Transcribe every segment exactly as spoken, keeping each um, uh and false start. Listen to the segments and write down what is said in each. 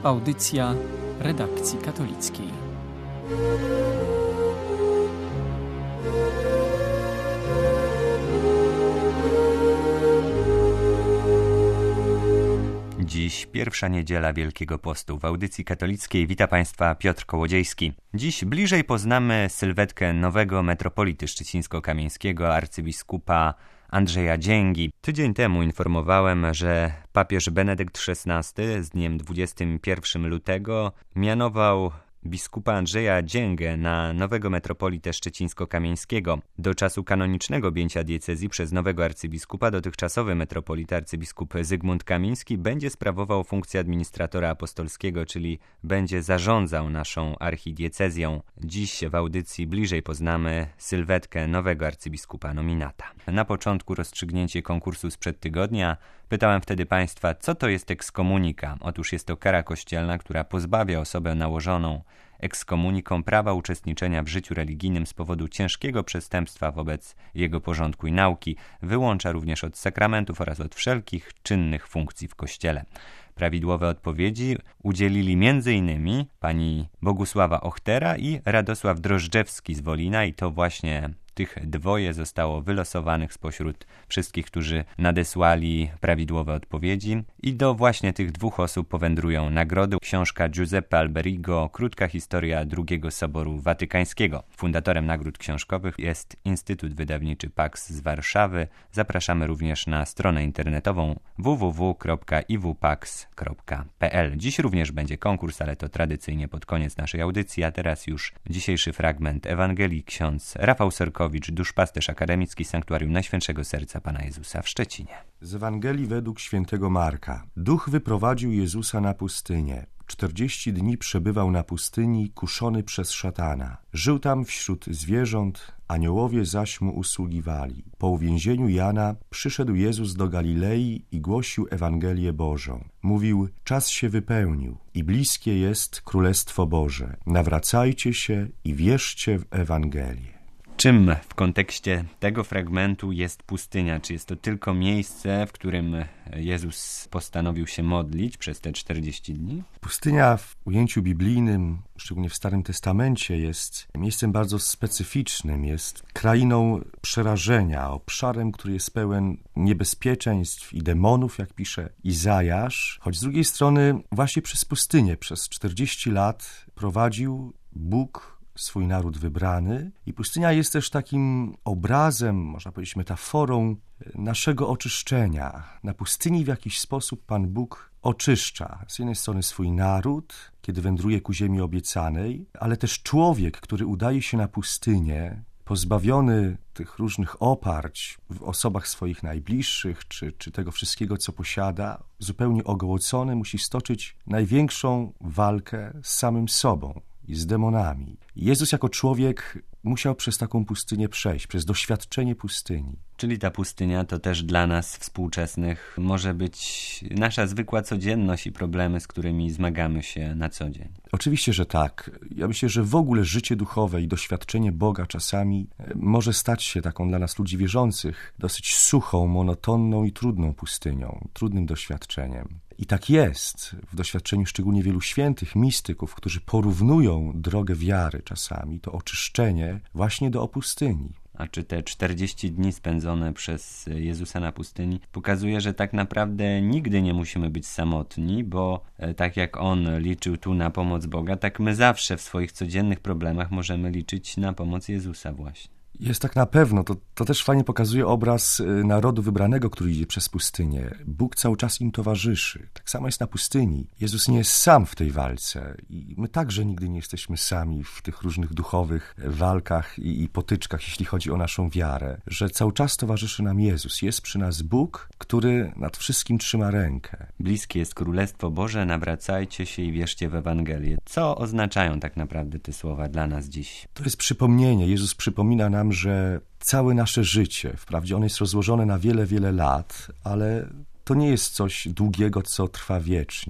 Audycja redakcji katolickiej. Dziś pierwsza niedziela Wielkiego Postu. W audycji katolickiej wita Państwa Piotr Kołodziejski. Dziś bliżej poznamy sylwetkę nowego metropolity szczecińsko-kamieńskiego, arcybiskupa Andrzeja Dzięgi. Tydzień temu informowałem, że papież Benedykt szesnasty z dniem dwudziestego pierwszego lutego mianował biskupa Andrzeja Dzięgę na nowego metropolitę szczecińsko-kamieńskiego. Do czasu kanonicznego objęcia diecezji przez nowego arcybiskupa dotychczasowy metropolita arcybiskup Zygmunt Kamiński będzie sprawował funkcję administratora apostolskiego, czyli będzie zarządzał naszą archidiecezją. Dziś w audycji bliżej poznamy sylwetkę nowego arcybiskupa nominata. Na początku rozstrzygnięcie konkursu sprzed tygodnia. Pytałem wtedy Państwa, co to jest ekskomunika. Otóż jest to kara kościelna, która pozbawia osobę nałożoną ekskomuniką prawa uczestniczenia w życiu religijnym z powodu ciężkiego przestępstwa wobec jego porządku i nauki. Wyłącza również od sakramentów oraz od wszelkich czynnych funkcji w Kościele. Prawidłowe odpowiedzi udzielili między innymi pani Bogusława Ochtera i Radosław Drożdżewski z Wolina i to właśnie tych dwoje zostało wylosowanych spośród wszystkich, którzy nadesłali prawidłowe odpowiedzi i do właśnie tych dwóch osób powędrują nagrody. Książka Giuseppe Alberigo, Krótka historia drugiego Soboru Watykańskiego. Fundatorem nagród książkowych jest Instytut Wydawniczy Pax z Warszawy. Zapraszamy również na stronę internetową w w w kropka i w pax kropka p l. Dziś również będzie konkurs, ale to tradycyjnie pod koniec naszej audycji, a teraz już dzisiejszy fragment Ewangelii. Ksiądz Rafał Sorkowicz, duszpasterz akademicki Sanktuarium Najświętszego Serca Pana Jezusa w Szczecinie. Z Ewangelii według świętego Marka. Duch wyprowadził Jezusa na pustynię. Czterdzieści dni przebywał na pustyni, kuszony przez szatana. Żył tam wśród zwierząt, aniołowie zaś mu usługiwali. Po uwięzieniu Jana przyszedł Jezus do Galilei i głosił Ewangelię Bożą. Mówił, czas się wypełnił i bliskie jest Królestwo Boże. Nawracajcie się i wierzcie w Ewangelię. Czym w kontekście tego fragmentu jest pustynia? Czy jest to tylko miejsce, w którym Jezus postanowił się modlić przez te czterdzieści dni? Pustynia w ujęciu biblijnym, szczególnie w Starym Testamencie, jest miejscem bardzo specyficznym, jest krainą przerażenia, obszarem, który jest pełen niebezpieczeństw i demonów, jak pisze Izajasz, choć z drugiej strony właśnie przez pustynię, przez czterdzieści lat prowadził Bóg swój naród wybrany i pustynia jest też takim obrazem, można powiedzieć metaforą naszego oczyszczenia. Na pustyni w jakiś sposób Pan Bóg oczyszcza z jednej strony swój naród, kiedy wędruje ku ziemi obiecanej, ale też człowiek, który udaje się na pustynię, pozbawiony tych różnych oparć w osobach swoich najbliższych, czy, czy tego wszystkiego, co posiada, zupełnie ogołocony, musi stoczyć największą walkę z samym sobą i z demonami. Jezus jako człowiek musiał przez taką pustynię przejść, przez doświadczenie pustyni. Czyli ta pustynia to też dla nas współczesnych może być nasza zwykła codzienność i problemy, z którymi zmagamy się na co dzień. Oczywiście, że tak. Ja myślę, że w ogóle życie duchowe i doświadczenie Boga czasami może stać się taką dla nas ludzi wierzących dosyć suchą, monotonną i trudną pustynią, trudnym doświadczeniem. I tak jest w doświadczeniu szczególnie wielu świętych, mistyków, którzy porównują drogę wiary czasami, to oczyszczenie właśnie do opustyni. A czy te czterdzieści dni spędzone przez Jezusa na pustyni pokazuje, że tak naprawdę nigdy nie musimy być samotni, bo tak jak On liczył tu na pomoc Boga, tak my zawsze w swoich codziennych problemach możemy liczyć na pomoc Jezusa właśnie. Jest tak na pewno. To, to też fajnie pokazuje obraz narodu wybranego, który idzie przez pustynię. Bóg cały czas im towarzyszy. Tak samo jest na pustyni. Jezus nie jest sam w tej walce i my także nigdy nie jesteśmy sami w tych różnych duchowych walkach i, i potyczkach, jeśli chodzi o naszą wiarę. Że cały czas towarzyszy nam Jezus. Jest przy nas Bóg, który nad wszystkim trzyma rękę. Bliskie jest Królestwo Boże, nawracajcie się i wierzcie w Ewangelię. Co oznaczają tak naprawdę te słowa dla nas dziś? To jest przypomnienie. Jezus przypomina nam, że całe nasze życie, wprawdzie ono jest rozłożone na wiele, wiele lat, ale to nie jest coś długiego, co trwa wiecznie.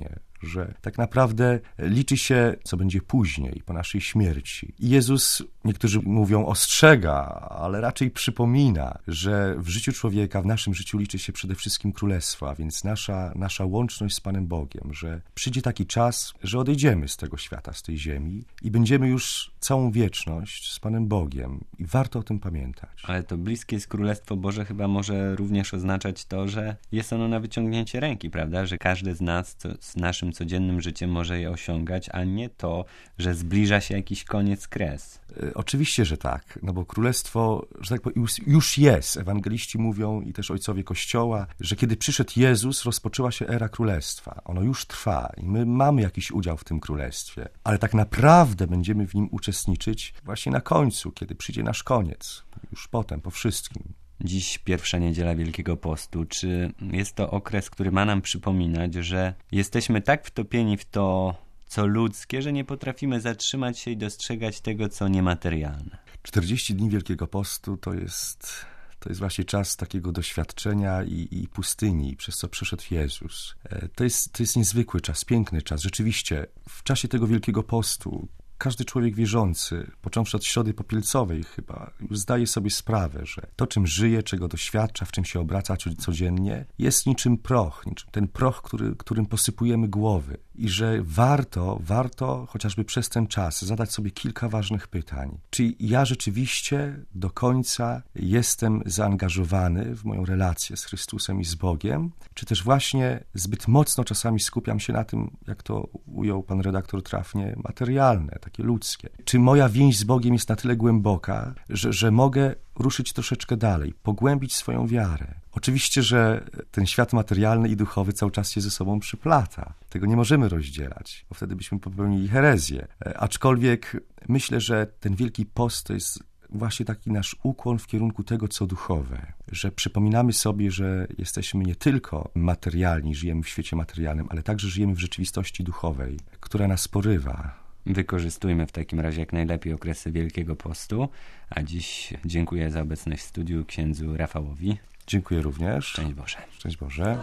że tak naprawdę liczy się, co będzie później, po naszej śmierci. I Jezus, niektórzy mówią, ostrzega, ale raczej przypomina, że w życiu człowieka, w naszym życiu liczy się przede wszystkim królestwo, a więc nasza, nasza łączność z Panem Bogiem, że przyjdzie taki czas, że odejdziemy z tego świata, z tej ziemi i będziemy już całą wieczność z Panem Bogiem. I warto o tym pamiętać. Ale to bliskie jest Królestwo Boże chyba może również oznaczać to, że jest ono na wyciągnięcie ręki, prawda? Że każdy z nas co, z naszym codziennym życiem może je osiągać, a nie to, że zbliża się jakiś koniec, kres. E, oczywiście, że tak, no bo Królestwo, że tak powiem, już, już jest. Ewangeliści mówią i też ojcowie Kościoła, że kiedy przyszedł Jezus, rozpoczęła się era Królestwa. Ono już trwa i my mamy jakiś udział w tym Królestwie, ale tak naprawdę będziemy w nim uczestniczyć właśnie na końcu, kiedy przyjdzie nasz koniec, już potem, po wszystkim. Dziś pierwsza niedziela Wielkiego Postu. Czy jest to okres, który ma nam przypominać, że jesteśmy tak wtopieni w to, co ludzkie, że nie potrafimy zatrzymać się i dostrzegać tego, co niematerialne? czterdzieści dni Wielkiego Postu to jest... To jest właśnie czas takiego doświadczenia i, i pustyni, przez co przeszedł Jezus. To jest, to jest niezwykły czas, piękny czas. Rzeczywiście, w czasie tego Wielkiego Postu każdy człowiek wierzący, począwszy od Środy Popielcowej chyba, już zdaje sobie sprawę, że to, czym żyje, czego doświadcza, w czym się obraca codziennie, jest niczym proch, niczym ten proch, który, którym posypujemy głowy. I że warto, warto chociażby przez ten czas zadać sobie kilka ważnych pytań. Czy ja rzeczywiście do końca jestem zaangażowany w moją relację z Chrystusem i z Bogiem? Czy też właśnie zbyt mocno czasami skupiam się na tym, jak to ujął pan redaktor trafnie, materialne, takie ludzkie? Czy moja więź z Bogiem jest na tyle głęboka, że, że mogę ruszyć troszeczkę dalej, pogłębić swoją wiarę? Oczywiście, że ten świat materialny i duchowy cały czas się ze sobą przyplata. Tego nie możemy rozdzielać, bo wtedy byśmy popełnili herezję. Aczkolwiek myślę, że ten Wielki Post to jest właśnie taki nasz ukłon w kierunku tego, co duchowe. Że przypominamy sobie, że jesteśmy nie tylko materialni, żyjemy w świecie materialnym, ale także żyjemy w rzeczywistości duchowej, która nas porywa. Wykorzystujmy w takim razie jak najlepiej okresy Wielkiego Postu. A dziś dziękuję za obecność w studiu księdzu Rafałowi. Dziękuję również. Szczęść Boże. Szczęść Boże.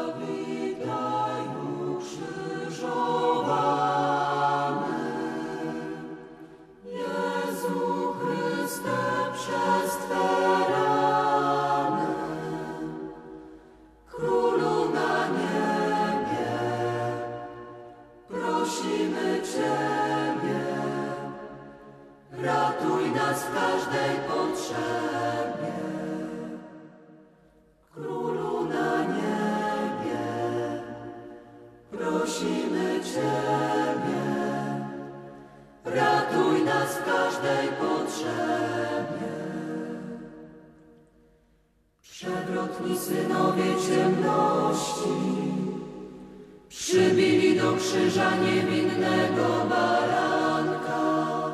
Ratuj nas w każdej potrzebie, Królu na niebie. Prosimy Ciebie, ratuj nas w każdej potrzebie. Przewrotni synowie ciemności przybili do krzyża niewinnego baranka.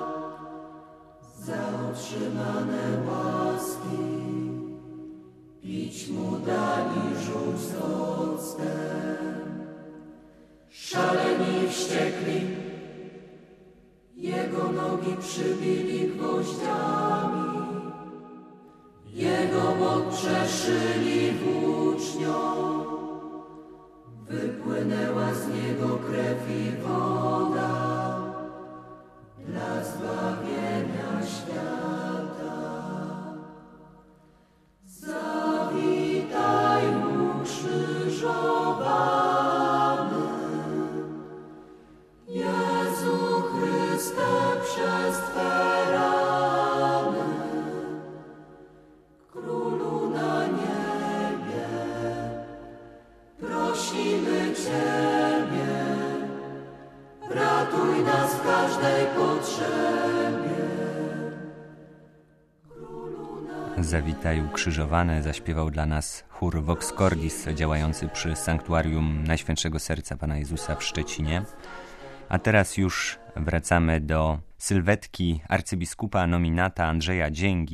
Za otrzymane łaski pić mu dali żółć z octem. Szaleni i wściekli jego nogi przybili gwoździami, jego bok przeszyli włócznią. Wypłynęła z niego krew i woda dla zbawienia świata. Zawitaj ukrzyżowany, Jezu Chryste, przez Twe rany, Królu na niebie. Prosimy Ciebie, ratuj nas w każdej potrzebie. Zawitaj ukrzyżowany zaśpiewał dla nas chór Vox Cordis działający przy Sanktuarium Najświętszego Serca Pana Jezusa w Szczecinie. A teraz już wracamy do sylwetki arcybiskupa nominata Andrzeja Dzięgi,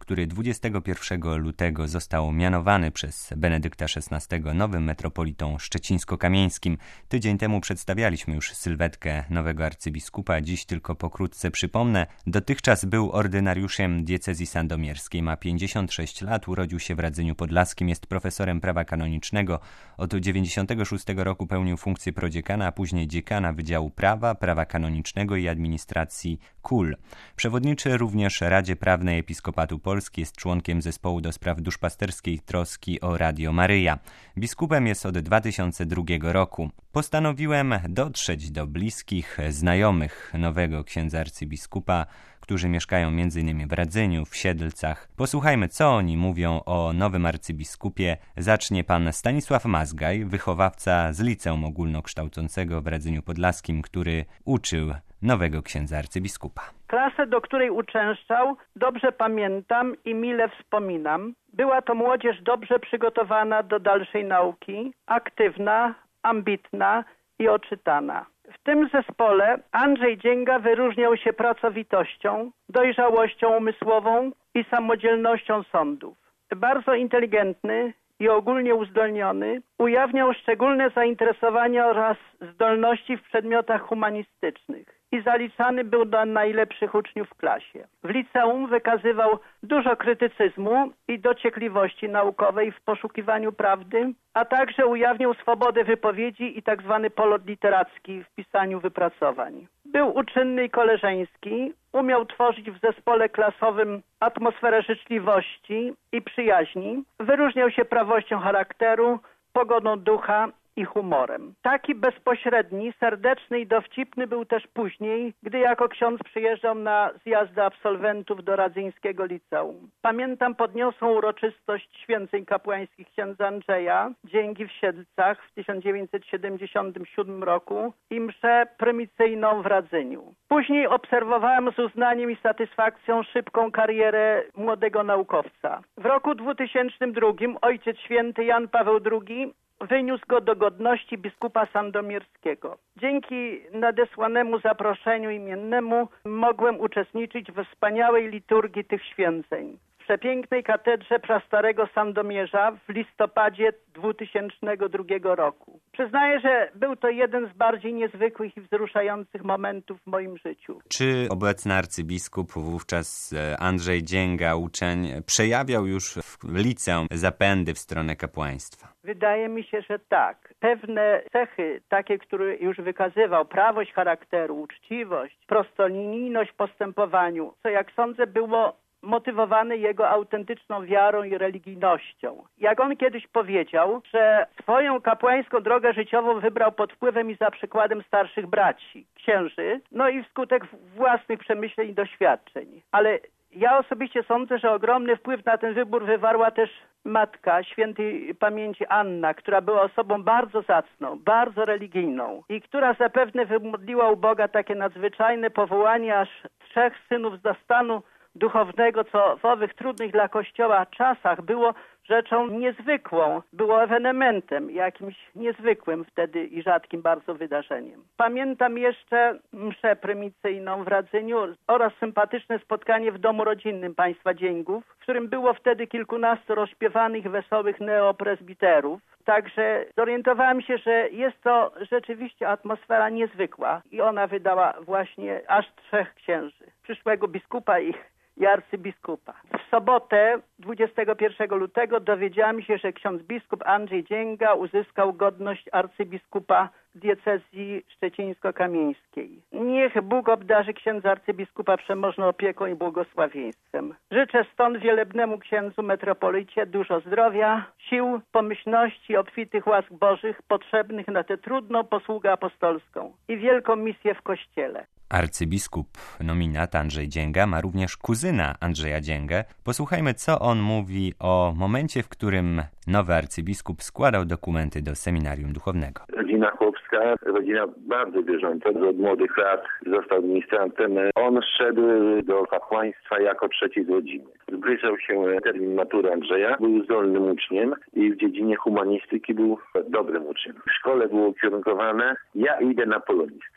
który dwudziestego pierwszego lutego został mianowany przez Benedykta szesnastego nowym metropolitą szczecińsko-kamieńskim. Tydzień temu przedstawialiśmy już sylwetkę nowego arcybiskupa. Dziś tylko pokrótce przypomnę. Dotychczas był ordynariuszem diecezji sandomierskiej. Ma pięćdziesiąt sześć lat, urodził się w Radzyniu Podlaskim, jest profesorem prawa kanonicznego. Od dziewięćdziesiątego szóstego roku pełnił funkcję prodziekana, a później dziekana Wydziału Prawa, Prawa Kanonicznego i Administracji K U L. Przewodniczy również Radzie Prawnej Episkopatu Polski, jest członkiem zespołu do spraw duszpasterskiej troski o Radio Maryja. Biskupem jest od dwa tysiące drugiego roku. Postanowiłem dotrzeć do bliskich, znajomych nowego księdza arcybiskupa, którzy mieszkają między innymi w Radzyniu, w Siedlcach. Posłuchajmy, co oni mówią o nowym arcybiskupie. Zacznie pan Stanisław Mazgaj, wychowawca z liceum ogólnokształcącego w Radzyniu Podlaskim, który uczył nowego księdza arcybiskupa. Klasę, do której uczęszczał, dobrze pamiętam i mile wspominam. Była to młodzież dobrze przygotowana do dalszej nauki, aktywna, ambitna i oczytana. W tym zespole Andrzej Dzięga wyróżniał się pracowitością, dojrzałością umysłową i samodzielnością sądów. Bardzo inteligentny i ogólnie uzdolniony, ujawniał szczególne zainteresowania oraz zdolności w przedmiotach humanistycznych i zaliczany był do najlepszych uczniów w klasie. W liceum wykazywał dużo krytycyzmu i dociekliwości naukowej w poszukiwaniu prawdy, a także ujawniał swobodę wypowiedzi i tzw. polot literacki w pisaniu wypracowań. Był uczynny i koleżeński, umiał tworzyć w zespole klasowym atmosferę życzliwości i przyjaźni, wyróżniał się prawością charakteru, pogodą ducha i humorem. Taki bezpośredni, serdeczny i dowcipny był też później, gdy jako ksiądz przyjeżdżał na zjazdy absolwentów do radzyńskiego liceum. Pamiętam podniosłą uroczystość święceń kapłańskich księdza Andrzeja Dzięgi w Siedlcach w tysiąc dziewięćset siedemdziesiątym siódmym roku i mszę prymicyjną w Radzyniu. Później obserwowałem z uznaniem i satysfakcją szybką karierę młodego naukowca. W roku dwutysięcznym drugim Ojciec Święty Jan Paweł drugi wyniósł go do godności biskupa sandomierskiego. Dzięki nadesłanemu zaproszeniu imiennemu mogłem uczestniczyć we wspaniałej liturgii tych święceń w przepięknej katedrze prastarego Sandomierza w listopadzie dwutysięcznego drugiego roku. Przyznaję, że był to jeden z bardziej niezwykłych i wzruszających momentów w moim życiu. Czy obecny arcybiskup, wówczas Andrzej Dzięga, uczeń, przejawiał już w liceum zapędy w stronę kapłaństwa? Wydaje mi się, że tak. Pewne cechy, takie, które już wykazywał, prawość charakteru, uczciwość, prostolinijność w postępowaniu, co jak sądzę było motywowane jego autentyczną wiarą i religijnością. Jak on kiedyś powiedział, że swoją kapłańską drogę życiową wybrał pod wpływem i za przykładem starszych braci, księży, no i wskutek własnych przemyśleń i doświadczeń. Ale ja osobiście sądzę, że ogromny wpływ na ten wybór wywarła też matka świętej pamięci Anna, która była osobą bardzo zacną, bardzo religijną i która zapewne wymodliła u Boga takie nadzwyczajne powołanie aż trzech synów do stanu duchownego, co w owych trudnych dla Kościoła czasach było rzeczą niezwykłą, było ewenementem, jakimś niezwykłym wtedy i rzadkim bardzo wydarzeniem. Pamiętam jeszcze mszę prymicyjną w Radzyniu oraz sympatyczne spotkanie w domu rodzinnym państwa Dzięgów, w którym było wtedy kilkunastu rozśpiewanych, wesołych neopresbiterów. Także zorientowałem się, że jest to rzeczywiście atmosfera niezwykła i ona wydała właśnie aż trzech księży, przyszłego biskupa i i arcybiskupa. W sobotę dwudziestego pierwszego lutego dowiedziałem się, że ksiądz biskup Andrzej Dzięga uzyskał godność arcybiskupa diecezji szczecińsko-kamieńskiej. Niech Bóg obdarzy księdza arcybiskupa przemożną opieką i błogosławieństwem. Życzę stąd wielebnemu księdzu metropolicie dużo zdrowia, sił, pomyślności i obfitych łask bożych potrzebnych na tę trudną posługę apostolską i wielką misję w Kościele. Arcybiskup nominat Andrzej Dzięga ma również kuzyna Andrzeja Dzięgę. Posłuchajmy, co on mówi o momencie, w którym nowy arcybiskup składał dokumenty do seminarium duchownego. Rodzina chłopska, rodzina bardzo bieżąca. Od młodych lat został ministrantem. On szedł do kapłaństwa jako trzeci z rodziny. Zbliżał się termin matury Andrzeja. Był zdolnym uczniem i w dziedzinie humanistyki był dobrym uczniem. W szkole było ukierunkowane: ja idę na polonistykę.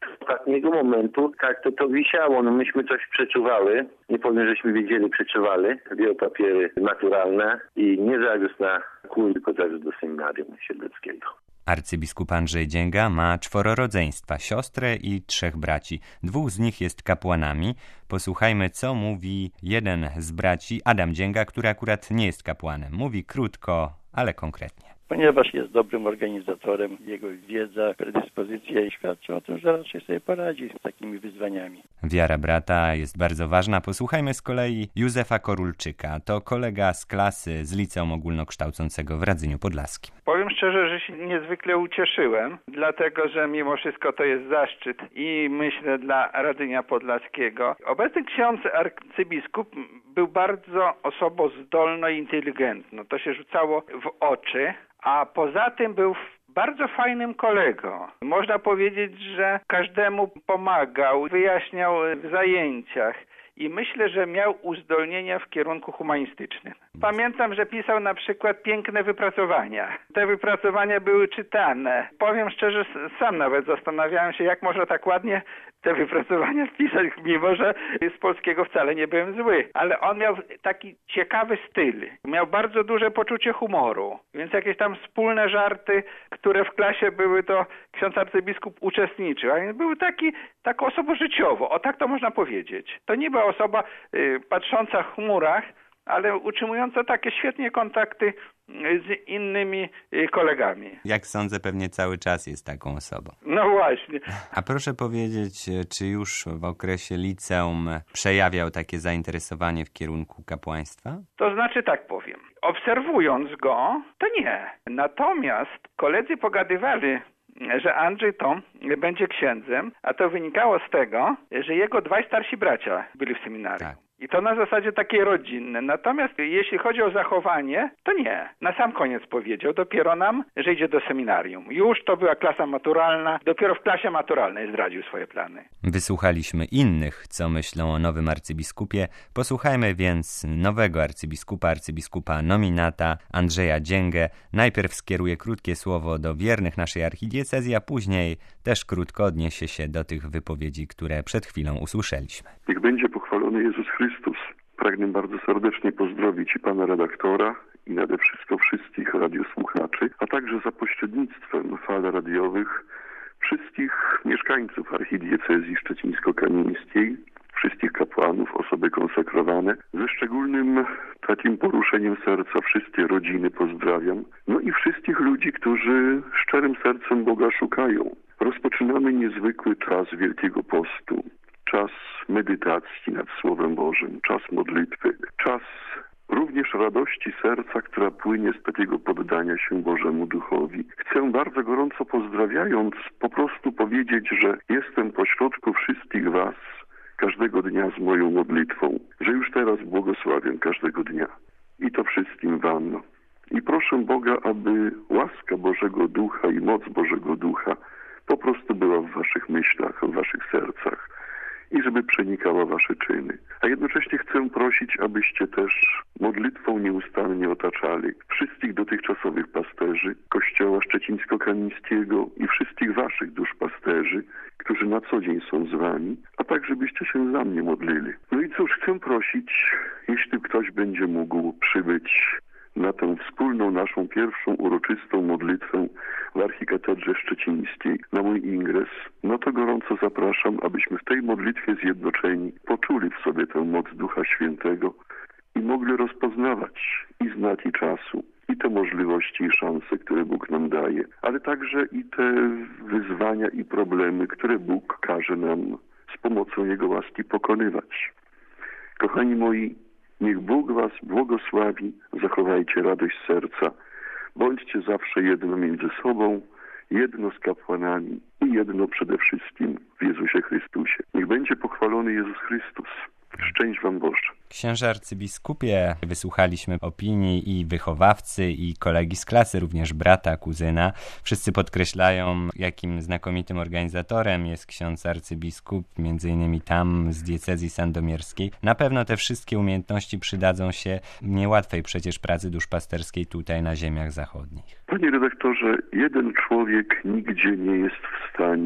ostatniego momentu tak to, to wisiało. No myśmy coś przeczuwały. Nie powiem, żeśmy wiedzieli, przeczuwali. Biopapiery naturalne i nie zawiózł na kół, tylko zawiózł do seminarium siedleckiego. Arcybiskup Andrzej Dzięga ma czworo rodzeństwa, siostrę i trzech braci. Dwóch z nich jest kapłanami. Posłuchajmy, co mówi jeden z braci, Adam Dzięga, który akurat nie jest kapłanem. Mówi krótko, ale konkretnie. Ponieważ jest dobrym organizatorem, jego wiedza, predyspozycja świadczą o tym, że raczej sobie poradzi z takimi wyzwaniami. Wiara brata jest bardzo ważna. Posłuchajmy z kolei Józefa Korulczyka. To kolega z klasy z liceum ogólnokształcącego w Radzyniu Podlaskim. Powiem szczerze, że się niezwykle ucieszyłem, dlatego że mimo wszystko to jest zaszczyt i myślę dla Radzynia Podlaskiego. Obecny ksiądz arcybiskup był bardzo osobą zdolną i inteligentną. To się rzucało w oczy, a poza tym był bardzo fajnym kolegą. Można powiedzieć, że każdemu pomagał, wyjaśniał w zajęciach. I myślę, że miał uzdolnienia w kierunku humanistycznym. Pamiętam, że pisał na przykład piękne wypracowania. Te wypracowania były czytane. Powiem szczerze, sam nawet zastanawiałem się, jak można tak ładnie te wypracowania wpisać, mimo że z polskiego wcale nie byłem zły. Ale on miał taki ciekawy styl. Miał bardzo duże poczucie humoru. Więc jakieś tam wspólne żarty, które w klasie były, to ksiądz arcybiskup uczestniczył. A więc był taki, taką osobą życiową. O tak to można powiedzieć. To nie była osoba y, patrząca w chmurach, ale utrzymująca takie świetnie kontakty z innymi kolegami. Jak sądzę, pewnie cały czas jest taką osobą. No właśnie. A proszę powiedzieć, czy już w okresie liceum przejawiał takie zainteresowanie w kierunku kapłaństwa? To znaczy tak powiem. Obserwując go, to nie. Natomiast koledzy pogadywali, że Andrzej to będzie księdzem, a to wynikało z tego, że jego dwaj starsi bracia byli w seminarium. Tak. I to na zasadzie takiej rodzinnej. Natomiast jeśli chodzi o zachowanie, to nie. Na sam koniec powiedział dopiero nam, że idzie do seminarium. Już to była klasa maturalna. Dopiero w klasie maturalnej zdradził swoje plany. Wysłuchaliśmy innych, co myślą o nowym arcybiskupie. Posłuchajmy więc nowego arcybiskupa, arcybiskupa nominata Andrzeja Dzięgę. Najpierw skieruje krótkie słowo do wiernych naszej archidiecezji, a później też krótko odniesie się do tych wypowiedzi, które przed chwilą usłyszeliśmy. Niech będzie pochwalony Jezus Chrystus. Pragnę bardzo serdecznie pozdrowić i pana redaktora, i nade wszystko wszystkich radiosłuchaczy, a także za pośrednictwem fal radiowych wszystkich mieszkańców archidiecezji szczecińsko-kamieńskiej, wszystkich kapłanów, osoby konsekrowane. Ze szczególnym takim poruszeniem serca wszystkie rodziny pozdrawiam. No i wszystkich ludzi, którzy szczerym sercem Boga szukają. Rozpoczynamy niezwykły czas Wielkiego Postu. Czas medytacji nad Słowem Bożym, czas modlitwy, czas również radości serca, która płynie z takiego poddania się Bożemu Duchowi. Chcę bardzo gorąco pozdrawiając po prostu powiedzieć, że jestem pośrodku wszystkich was każdego dnia z moją modlitwą, że już teraz błogosławię każdego dnia. I to wszystkim wam. I proszę Boga, aby łaska Bożego Ducha i moc Bożego Ducha po prostu była w waszych myślach, w waszych sercach i żeby przenikała wasze czyny. A jednocześnie chcę prosić, abyście też modlitwą nieustannie otaczali wszystkich dotychczasowych pasterzy Kościoła Szczecińsko-Kamińskiego i wszystkich waszych duszpasterzy, którzy na co dzień są z wami, a tak, żebyście się za mnie modlili. No i cóż, chcę prosić, jeśli ktoś będzie mógł przybyć na tę wspólną naszą pierwszą uroczystą modlitwę w Archikatedrze Szczecińskiej, na mój ingres, no to gorąco zapraszam, abyśmy w tej modlitwie zjednoczeni poczuli w sobie tę moc Ducha Świętego i mogli rozpoznawać i znaki czasu, i te możliwości i szanse, które Bóg nam daje, ale także i te wyzwania i problemy, które Bóg każe nam z pomocą Jego łaski pokonywać. Kochani moi, niech Bóg was błogosławi, zachowajcie radość serca, bądźcie zawsze jedno między sobą, jedno z kapłanami i jedno przede wszystkim w Jezusie Chrystusie. Niech będzie pochwalony Jezus Chrystus. Szczęść wam Boże. Księże arcybiskupie, wysłuchaliśmy opinii i wychowawcy, i kolegi z klasy, również brata, kuzyna. Wszyscy podkreślają, jakim znakomitym organizatorem jest ksiądz arcybiskup, między innymi tam z diecezji sandomierskiej. Na pewno te wszystkie umiejętności przydadzą się niełatwej przecież pracy duszpasterskiej tutaj na ziemiach zachodnich. Panie redaktorze, jeden człowiek nigdzie nie jest w stanie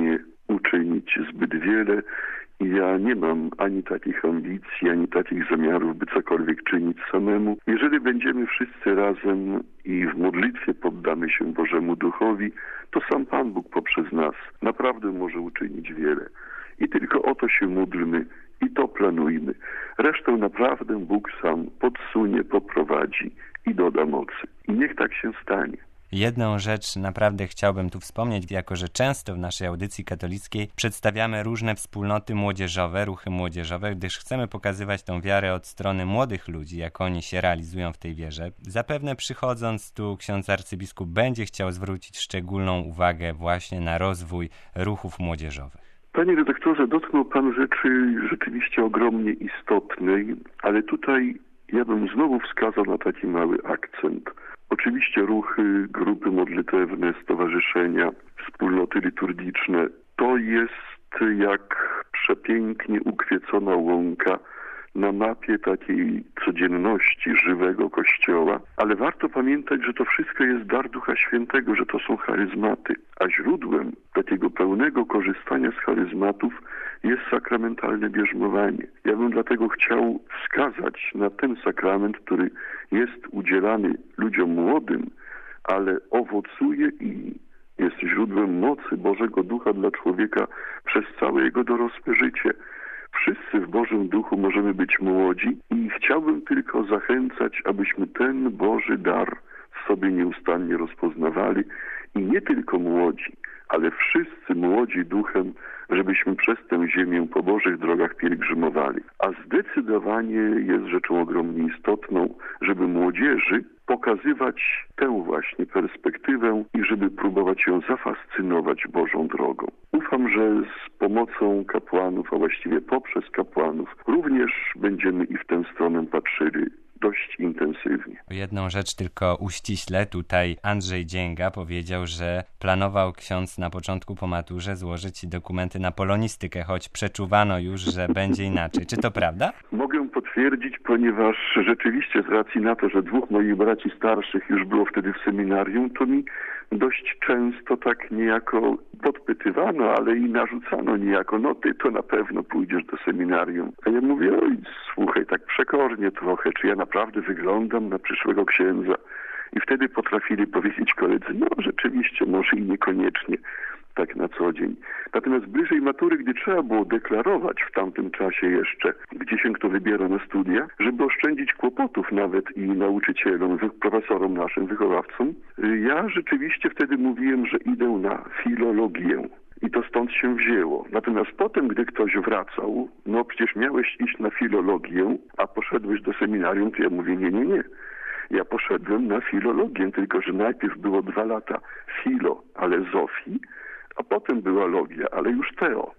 uczynić zbyt wiele i ja nie mam ani takich ambicji, ani takich zamiarów, by cokolwiek czynić samemu. Jeżeli będziemy wszyscy razem i w modlitwie poddamy się Bożemu Duchowi, to sam Pan Bóg poprzez nas naprawdę może uczynić wiele. I tylko o to się módlmy i to planujmy. Resztę naprawdę Bóg sam podsunie, poprowadzi i doda mocy. I niech tak się stanie. Jedną rzecz naprawdę chciałbym tu wspomnieć, jako że często w naszej audycji katolickiej przedstawiamy różne wspólnoty młodzieżowe, ruchy młodzieżowe, gdyż chcemy pokazywać tą wiarę od strony młodych ludzi, jak oni się realizują w tej wierze. Zapewne przychodząc tu ksiądz arcybiskup będzie chciał zwrócić szczególną uwagę właśnie na rozwój ruchów młodzieżowych. Panie redaktorze, dotknął Pan rzeczy rzeczywiście ogromnie istotnej, ale tutaj ja bym znowu wskazał na taki mały akcent. Oczywiście ruchy, grupy modlitewne, stowarzyszenia, wspólnoty liturgiczne to jest jak przepięknie ukwiecona łąka na mapie takiej codzienności żywego Kościoła, ale warto pamiętać, że to wszystko jest dar Ducha Świętego, że to są charyzmaty, a źródłem takiego pełnego korzystania z charyzmatów jest sakramentalne bierzmowanie. Ja bym dlatego chciał wskazać na ten sakrament, który jest udzielany ludziom młodym, ale owocuje i jest źródłem mocy Bożego Ducha dla człowieka przez całe jego dorosłe życie. Wszyscy w Bożym Duchu możemy być młodzi i chciałbym tylko zachęcać, abyśmy ten Boży dar w sobie nieustannie rozpoznawali i nie tylko młodzi, ale wszyscy młodzi duchem, żebyśmy przez tę ziemię po Bożych drogach pielgrzymowali. A zdecydowanie jest rzeczą ogromnie istotną, żeby młodzieży pokazywać tę właśnie perspektywę i żeby próbować ją zafascynować Bożą drogą. Ufam, że z pomocą kapłanów, a właściwie poprzez kapłanów, również będziemy i w tę stronę patrzyli dość intensywnie. Jedną rzecz tylko uściślę. Tutaj Andrzej Dzięga powiedział, że planował ksiądz na początku po maturze złożyć dokumenty na polonistykę, choć przeczuwano już, że będzie inaczej. Czy to prawda? Mogę potwierdzić, ponieważ rzeczywiście z racji na to, że dwóch moich braci starszych już było wtedy w seminarium, to mi dość często tak niejako podpytywano, ale i narzucano niejako, no ty to na pewno pójdziesz do seminarium. A ja mówię, oj, słuchaj, tak przekornie trochę, czy ja naprawdę wyglądam na przyszłego księdza? I wtedy potrafili powiedzieć koledzy, no rzeczywiście, może i niekoniecznie tak na co dzień. Natomiast bliżej matury, gdy trzeba było deklarować w tamtym czasie jeszcze, gdzie się kto wybiera na studia, żeby oszczędzić kłopotów nawet i nauczycielom, profesorom naszym, wychowawcom, ja rzeczywiście wtedy mówiłem, że idę na filologię. I to stąd się wzięło. Natomiast potem, gdy ktoś wracał, no przecież miałeś iść na filologię, a poszedłeś do seminarium, to ja mówię, nie, nie, nie. Ja poszedłem na filologię, tylko że najpierw było dwa lata filo, ale Zofii, a potem była logia, ale już teo.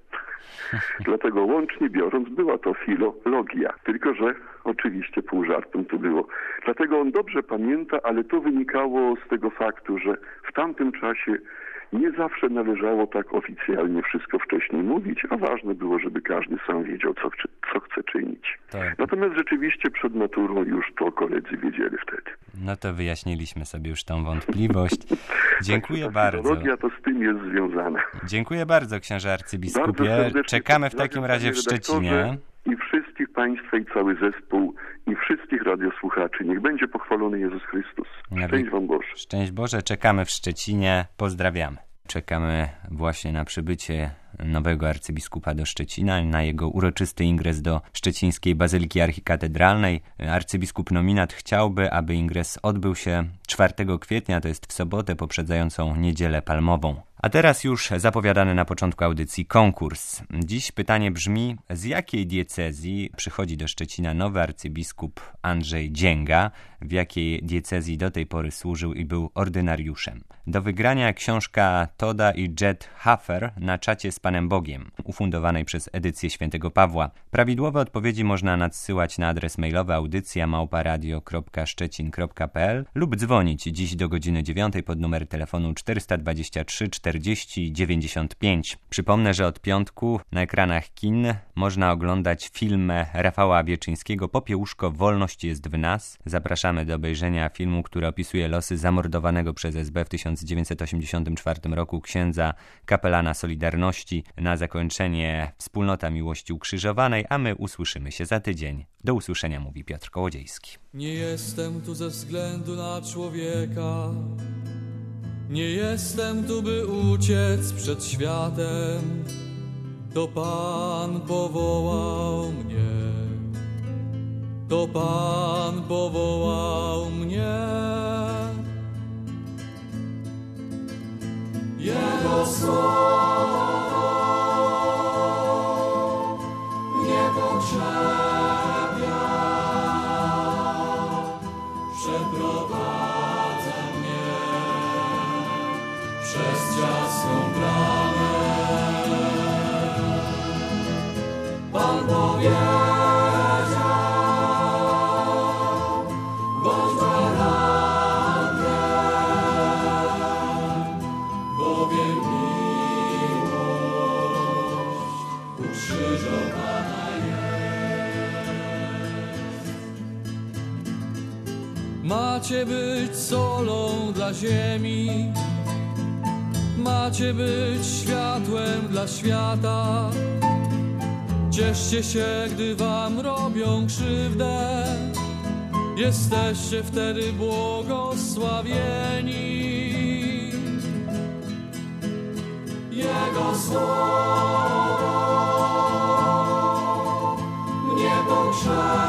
Dlatego łącznie biorąc była to filologia, tylko że oczywiście pół żartem to było. Dlatego on dobrze pamięta, ale to wynikało z tego faktu, że w tamtym czasie nie zawsze należało tak oficjalnie wszystko wcześniej mówić, a ważne było, żeby każdy sam wiedział, co, co chce czynić. Tak. Natomiast rzeczywiście przed maturą już to koledzy wiedzieli wtedy. No to wyjaśniliśmy sobie już tą wątpliwość. Dziękuję tak, bardzo. Filologia to z tym jest związana. Dziękuję bardzo, księże arcybiskupie. Czekamy w takim razie w Szczecinie. I wszystkich Państwa i cały zespół i wszystkich radiosłuchaczy. Niech będzie pochwalony Jezus Chrystus. Szczęść Wam Boże. Szczęść Boże. Czekamy w Szczecinie. Pozdrawiamy. Czekamy właśnie na przybycie nowego arcybiskupa do Szczecina, na jego uroczysty ingres do szczecińskiej Bazyliki Archikatedralnej. Arcybiskup nominat chciałby, aby ingres odbył się czwartego kwietnia, to jest w sobotę poprzedzającą Niedzielę Palmową. A teraz już zapowiadany na początku audycji konkurs. Dziś pytanie brzmi, z jakiej diecezji przychodzi do Szczecina nowy arcybiskup Andrzej Dzięga, w jakiej diecezji do tej pory służył i był ordynariuszem. Do wygrania książka Toda i Jet Hafer Na czacie z Panem Bogiem, ufundowanej przez edycję Świętego Pawła. Prawidłowe odpowiedzi można nadsyłać na adres mailowy audycja małpa radio kropka szczecin kropka p l lub dzwonić dziś do godziny dziewiątej pod numer telefonu czterysta dwadzieścia trzy czterysta czterdzieści dziewięćdziesiąt pięć. Przypomnę, że od piątku na ekranach kin można oglądać film Rafała Wieczyńskiego Popiełuszko, wolność jest w nas. Zapraszamy do obejrzenia filmu, który opisuje losy zamordowanego przez S B w tysiąc dziewięćset osiemdziesiątym czwartym roku księdza kapelana Solidarności. Na zakończenie Wspólnota Miłości Ukrzyżowanej, a my usłyszymy się za tydzień. Do usłyszenia, mówi Piotr Kołodziejski. Nie jestem tu ze względu na człowieka, nie jestem tu, by uciec przed światem. To Pan powołał mnie, to Pan powołał mnie. Jego słowo mnie pogrzebia, przeprowadza mnie przez ciasną bramę. Pan powiedział, bądź gwarantem, bowiem miłość ukrzyżowana jest. Macie być solą dla ziemi, macie być światłem dla świata. Cieszcie się, gdy wam robią krzywdę, jesteście wtedy błogosławieni. Jego słowo mnie pogrzebia,